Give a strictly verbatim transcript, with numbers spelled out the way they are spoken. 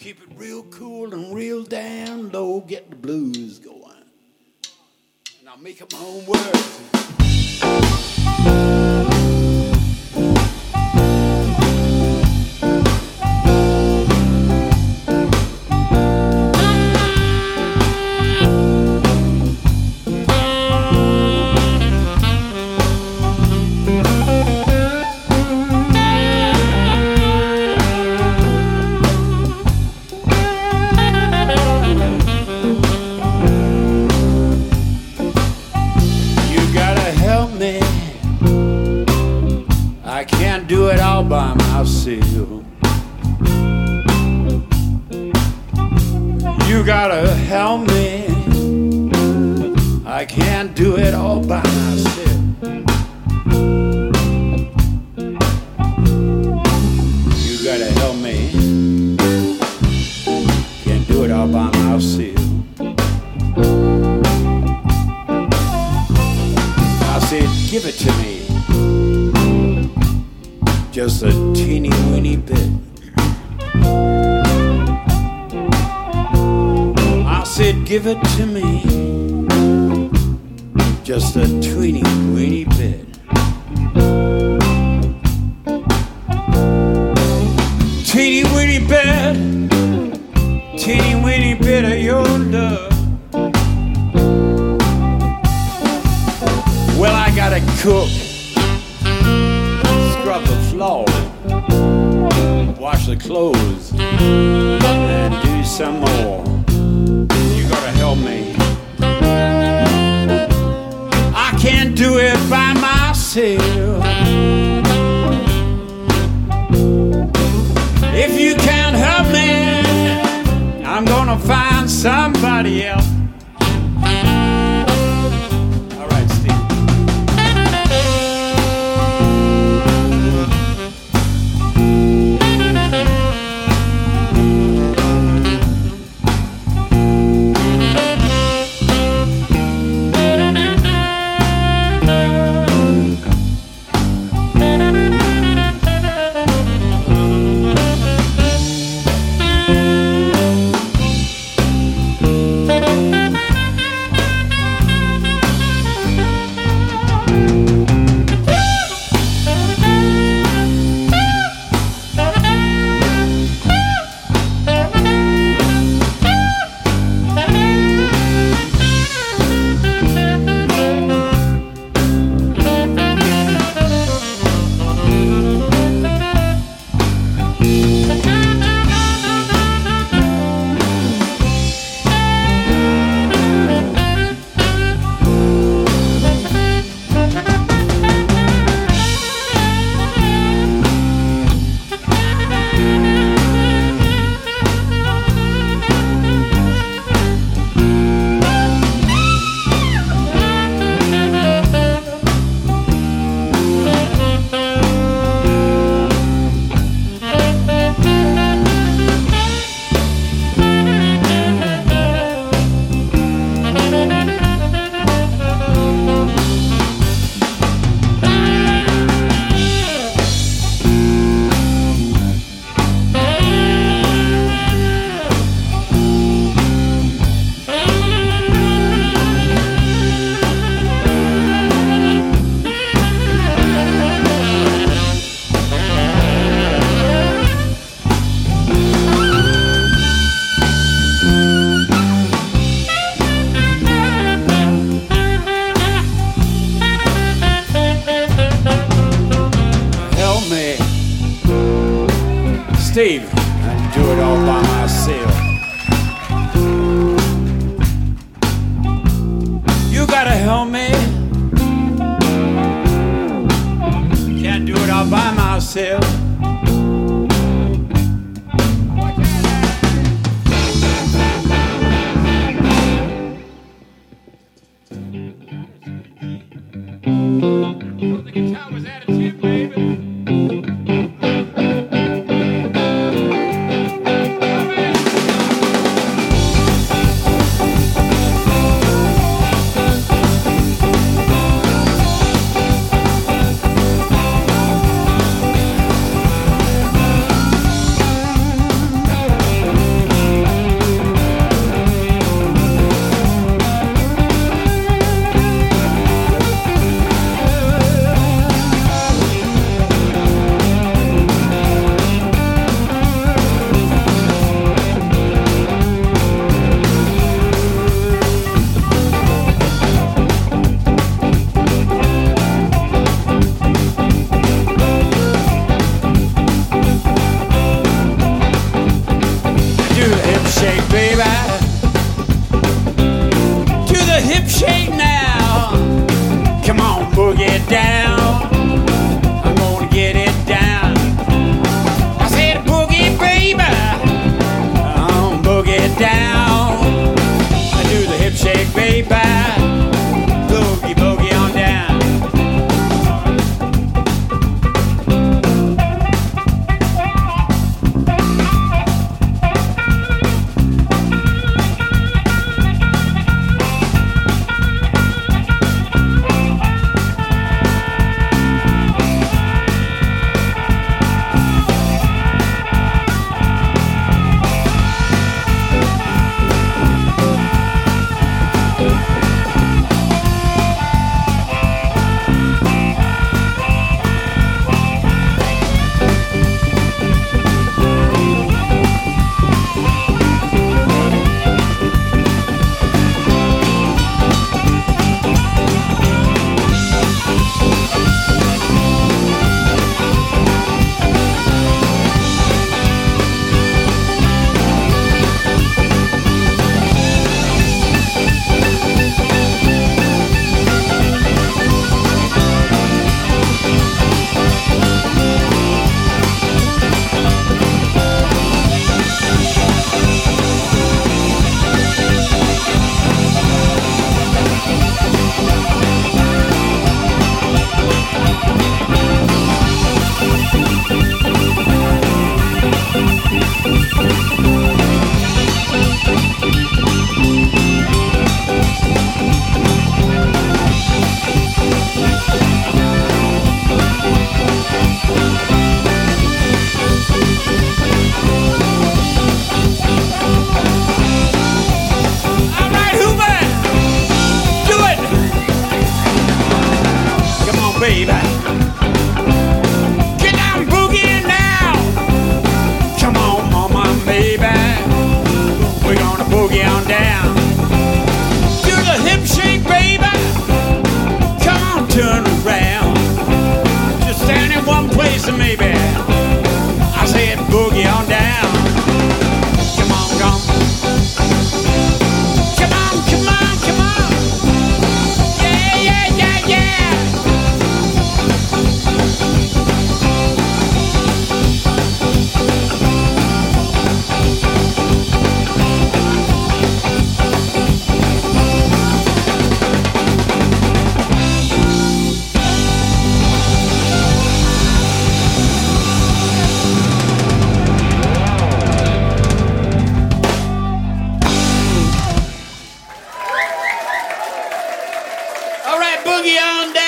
Keep it real cool and real down low, get the blues going. And I'll make up my own words. I can't do it all by myself. You gotta help me. I can't do it all by myself. You gotta help me. Can't do it all by myself. I said, give it to me. Just a teeny weeny bit. I said, give it to me. Just a teeny weeny bit. Teeny weeny bit. Teeny weeny bit of your love. Well, I gotta cook. Scrub the floor, wash the clothes, and do some more. You gotta help me. I can't do it by myself. If you can't help me, I'm gonna find somebody else. Steve, I do it all by myself. You gotta help me. Can't do it all by myself. The guitar was out of tune, baby. boogie on down.